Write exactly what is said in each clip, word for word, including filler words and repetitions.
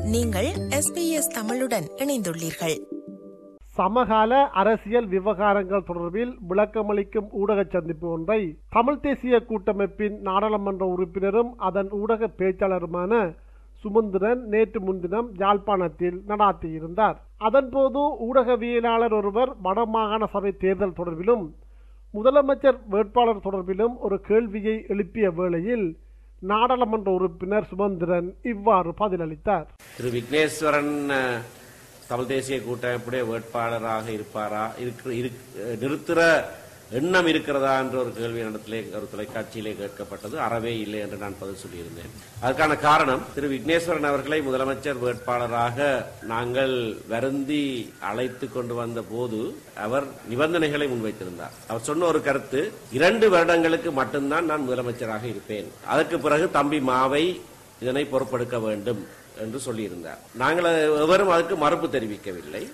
நீங்கள் S B S தமிழுடன் இணைந்துள்ளீர்கள். சமகால அரசியல் விவகாரங்கள் தொடர்பில் விளக்கமளிக்கும் ஊடக சந்திப்பு ஒன்றை தமிழ் தேசிய கூட்டமைப்பின் நாடாளுமன்ற உறுப்பினரும் அதன் ஊடக பேச்சாளருமான சுமந்திரன் நேற்று முன்தினம் யாழ்ப்பாணத்தில் நடாத்தியிருந்தார். அதன்போது ஊடகவியலாளர் ஒருவர் வடமாகாண சபை தேர்தல் தொடர்பிலும் முதலமைச்சர் வேட்பாளர் தொடர்பிலும் ஒரு கேள்வியை எழுப்பிய வேளையில் நாடாளுமன்ற உறுப்பினர் சுமந்திரன் இவ்வாறு பதிலளித்தார். திரு விக்னேஸ்வரன் தமிழ் தேசிய கூட்டமைப்புடைய வேட்பாளராக இருப்பாரா, நிறுத்துற எண்ணம் இருக்கிறதா என்ற ஒரு கேள்வி இடத்திலே ஒரு தொலைக்காட்சியிலே கேட்கப்பட்டது. அறவே இல்லை என்று நான் பதில் சொல்லியிருந்தேன். அதற்கான காரணம், திரு விக்னேஸ்வரன் அவர்களை முதலமைச்சர் வேட்பாளராக நாங்கள் வருந்தி அழைத்து கொண்டு வந்த போது அவர் நிபந்தனைகளை முன்வைத்திருந்தார். அவர் சொன்ன ஒரு கருத்து, இரண்டு வருடங்களுக்கு மட்டும்தான் நான் முதலமைச்சராக இருப்பேன், அதற்கு பிறகு தம்பி மாவை இதனை பொறுப்பெடுக்க வேண்டும் என்று சொல்லியிருந்தார். நாங்கள் எவரும் அதுக்கு மறுப்பு தெரிவிக்கவில்லை.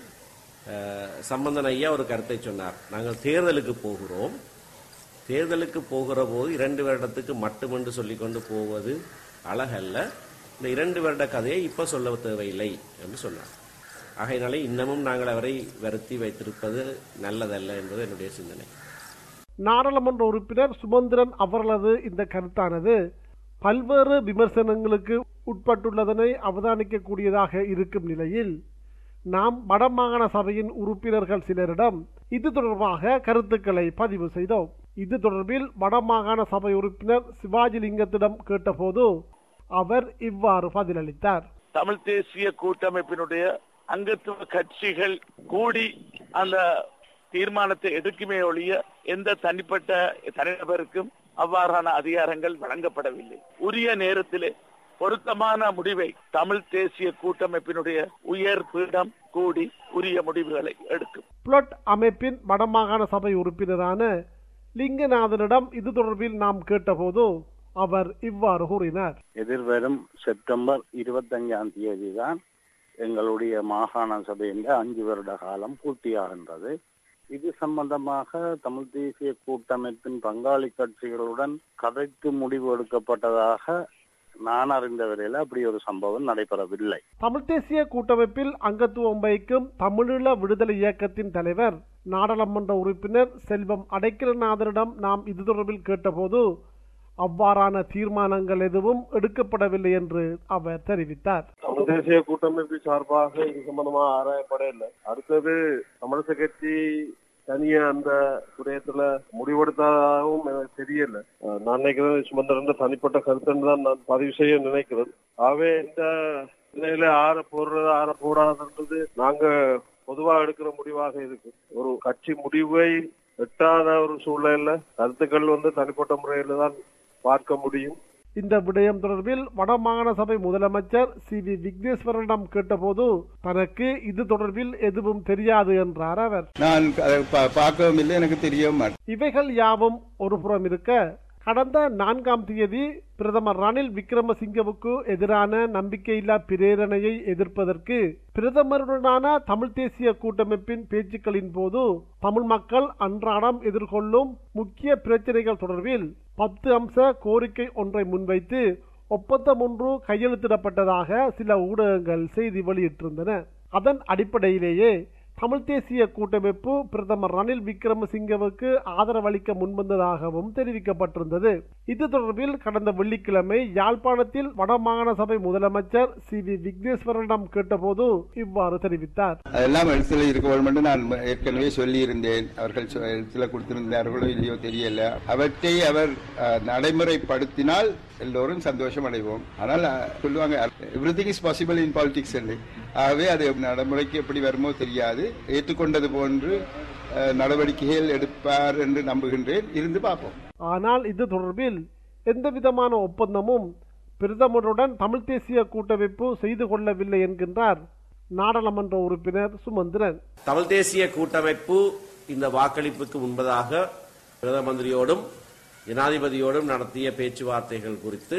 சம்பந்தன் ஐயா ஒரு கருத்தை சொன்னார், நாங்கள் தேர்தலுக்கு போகிறோம், தேர்தலுக்கு போகிற போது இரண்டு வருடத்துக்கு மட்டுமென்று சொல்லிக் கொண்டு போவது அழகல்ல, இந்த இரண்டு வருட கதையை இப்ப சொல்ல தேவையில்லை என்று சொன்னார். ஆகையினாலே இன்னமும் நாங்கள் அவரை வருத்தி வைத்திருப்பது நல்லதல்ல என்பது என்னுடைய சிந்தனை. நாடாளுமன்ற உறுப்பினர் சுமந்திரன் அவர்களது இந்த கருத்தானது பல்வேறு விமர்சனங்களுக்கு உட்பட்டுள்ளதனை அவதானிக்கக்கூடியதாக இருக்கும் நிலையில் நாம் வடமாகாண சபையின் உறுப்பினர்கள் சிலரிடம் இது தொடர்பாக கருத்துக்களை பதிவு செய்தோம். இது தொடர்பில் வடமாகாண சபை உறுப்பினர் சிவாஜிலிங்கத்திடம் கேட்டபோது அவர் இவ்வாறு பதிலளித்தார். தமிழ் தேசிய கூட்டமைப்பினுடைய அங்கத்துவ கட்சிகள் கூடி அந்த தீர்மானத்தை எடுக்குமே ஒழிய எந்த தனிப்பட்ட தனிநபருக்கும் அவ்வாறான அதிகாரங்கள் வழங்கப்படவில்லை. உரிய நேரத்திலே பொருத்தமான முடிவை தமிழ் தேசிய கூட்டமைப்பினுடைய உயர் பீடம் கூடி உரிய முடிவுகளை எடுக்கும். புளட் அமைப்பின் வடமாகாண சபை உறுப்பினரான லிங்கநாதனிடம் இது தொடர்பில் நாம் கேட்டபோது அவர் இவ்வாறு கூறினார். எதிர்வரும் செப்டம்பர் இருபத்தி அஞ்சாம் தேதி தான் எங்களுடைய மாகாண சபையின் அஞ்சு வருட காலம் பூர்த்தியாகின்றது. இது சம்பந்தமாக தமிழ் தேசிய கூட்டமைப்பின் பங்காளி கட்சிகளுடன் கதைத்து முடிவு எடுக்கப்பட்டதாக நான் அறிந்த வரையில் அப்படி ஒரு சம்பவம் நடைபெறவில்லை. தமிழ் தேசிய கூட்டமைப்பில் அங்கத்துவம் வகிக்கும் தமிழீழ விடுதலை இயக்கத்தின் தலைவர் நாடாளுமன்ற உறுப்பினர் செல்வம் அடைக்கலநாதரிடம் நாம் இது தொடர்பில் கேட்டபோது அவ்வாறான தீர்மானங்கள் எதுவும் எடுக்கப்படவில்லை என்று அவர் தெரிவித்தார். தமிழ் தேசிய கூட்டமைப்பு சார்பாக இது சம்பந்தமாக ஆராயப்படவில்லை. அடுத்தது தமிழக கட்சி தனியா அந்த விடயத்துல முடிவெடுத்ததாகவும் எனக்கு தெரியல. நான் நினைக்கிறேன் சுமந்திரன் தனிப்பட்ட கருத்துன்னு தான் நான் பதிவு செய்ய நினைக்கிறேன். ஆகவே இந்த நிலையில ஆற போடுறது ஆற போடாதுன்றது நாங்க பொதுவா எடுக்கிற முடிவாக இருக்கு. ஒரு கட்சி முடிவை எட்டாத ஒரு சூழ்நிலையில கருத்துக்கள் வந்து தனிப்பட்ட முறையில தான் பார்க்க முடியும். இந்த விடயம் தொடர்பில் வடமாகாண சபை முதலமைச்சர் சி வி விக்னேஸ்வரனிடம் கேட்டபோது தனக்கு இது தொடர்பில் எதுவும் தெரியாது என்றார் அவர். நான் பார்க்கவும் இல்லை, எனக்கு தெரியவும் மாட்டேன். இவைகள் யாவும் ஒரு புறம் இருக்க, கடந்த நான்காம் தேதி பிரதமர் ரணில் விக்ரமசிங்கவுக்கு எதிரான நம்பிக்கையில்லா பிரேரணையை எதிர்ப்பதற்கு பிரதமருடனான தமிழ் தேசிய கூட்டமைப்பின் பேச்சுக்களின் போது தமிழ் மக்கள் அன்றாடம் எதிர்கொள்ளும் முக்கிய பிரச்சனைகள் தொடர்பில் பத்து அம்ச கோரிக்கை ஒன்றை முன்வைத்து ஒப்பந்தம் ஒன்று கையெழுத்திடப்பட்டதாக சில ஊடகங்கள் செய்தி வெளியிட்டிருந்தன. அதன் அடிப்படையிலேயே தமிழ் தேசிய கூட்டமைப்பு பிரதமர் ரணில் விக்ரமசிங்கவுக்கு ஆதரவளிக்க முன்வந்ததாகவும் தெரிவிக்கப்பட்டிருந்தது. இது தொடர்பில் கடந்த வெள்ளிக்கிழமை யாழ்ப்பாணத்தில் வடமாகாண சபை முதலமைச்சர் சி வி விக்னேஸ்வரனிடம் கேட்டபோது இவ்வாறு தெரிவித்தார். அதெல்லாம் எழுத்துல இருக்க வேண்டும் என்று நான் ஏற்கனவே சொல்லியிருந்தேன். அவர்கள் எழுத்துல கொடுத்திருந்தார்களோ இல்லையோ தெரியல. அவற்றை அவர் நடைமுறைப்படுத்தினால் எல்லோரும் சந்தோஷம் அடைவோம். ஆனால் சொல்லுவாங்க everything is possible in politics என்று. ஆகவே அது நடைமுறைக்கு எப்படி வருமோ தெரியாது. ஏற்றுக்கொண்டது போன்று நடவடிக்கைகள் எடுப்பார் என்று நம்புகின்றேன். இருந்து பார்ப்போம். ஆனால் இது தொடர்பில் எந்த விதமான ஒப்பந்தமும் பிரதமருடன் தமிழ் தேசிய கூட்டமைப்பு செய்து கொள்ளவில்லை என்கின்றார் நாடாளுமன்ற உறுப்பினர் சுமந்திரன். தமிழ் தேசிய கூட்டமைப்பு இந்த வாக்களிப்புக்கு முன்பதாக பிரதம மந்திரியோடும் ஜனாதிபதியோடும் நடத்திய பேச்சுவார்த்தைகள் குறித்து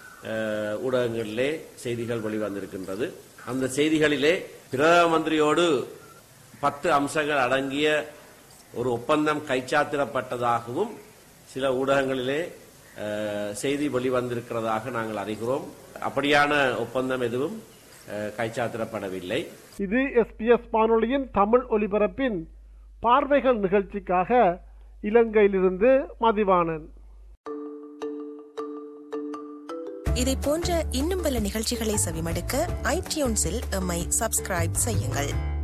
ஊடகங்களிலே செய்திகள் வெளிவந்திருக்கின்றது. அந்த செய்திகளிலே பிரதம மந்திரியோடு பத்து அம்சங்கள் அடங்கிய ஒரு ஒப்பந்தம் கைச்சாத்திடப்பட்டதாகவும் சில ஊடகங்களிலே செய்தி வெளிவந்திருக்கிறதாக நாங்கள் அறிகிறோம். அப்படியான ஒப்பந்தம் எதுவும் கைச்சாத்திடப்படவில்லை. இது எஸ்பிஎஸ் வானொலியின் தமிழ் ஒலிபரப்பின் பார்வைகள் நிகழ்ச்சிக்காக இலங்கையிலிருந்து மதிவாணன். இதை போன்ற இன்னும் பல நிகழ்ச்சிகளை செவிமடுக்க ஐடியூன்ஸில் எம்மை சப்ஸ்கிரைப் செய்யுங்கள்.